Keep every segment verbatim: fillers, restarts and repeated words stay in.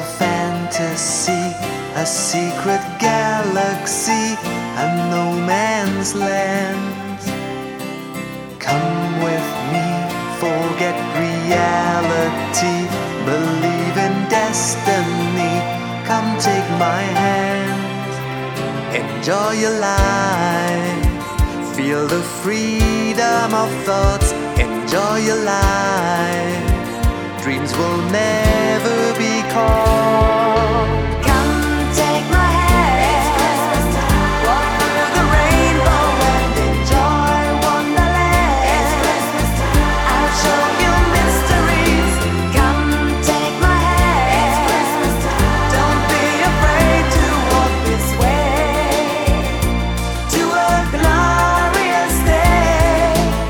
fantasy, a secret galaxy, a no man's land. Come with me, forget reality, believe in destiny. Come take my hand, enjoy your life, feel the freedom of thoughts. Enjoy your life, dreams will never be caught. Come take my hand, walk through the rainbow and enjoy Wonderland. I'll show you mysteries. Come take my hand, don't be afraid to walk this way to a glorious day.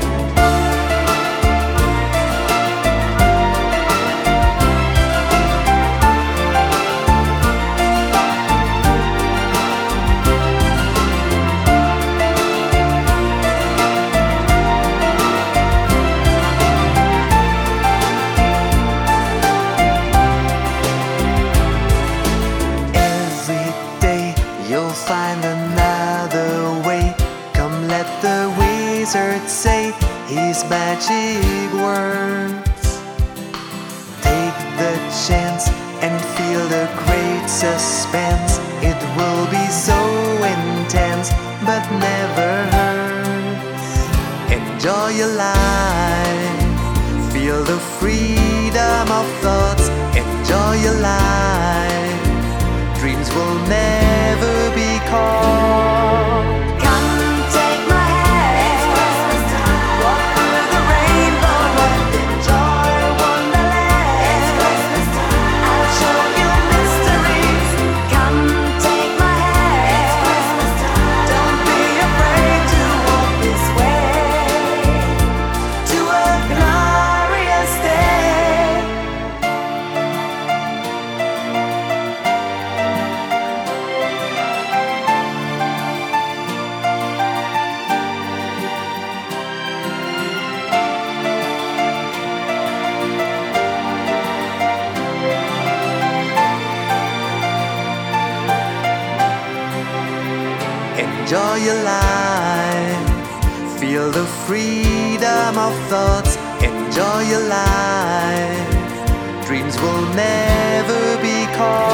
You'll find another way. Come let the wizard say his magic words. Take the chance and feel the great suspense. It will be so intense but never hurts. Enjoy your life, feel the freedom of thoughts. Enjoy your life, dreams will never be caught. Come take my hand, walk through the rainbow and enjoy Wonderland. I'll show you mysteries. Come take my hand, don't be afraid to walk this way to a glorious day. Enjoy your life, feel the freedom of thoughts. Enjoy your life, dreams will never be caught.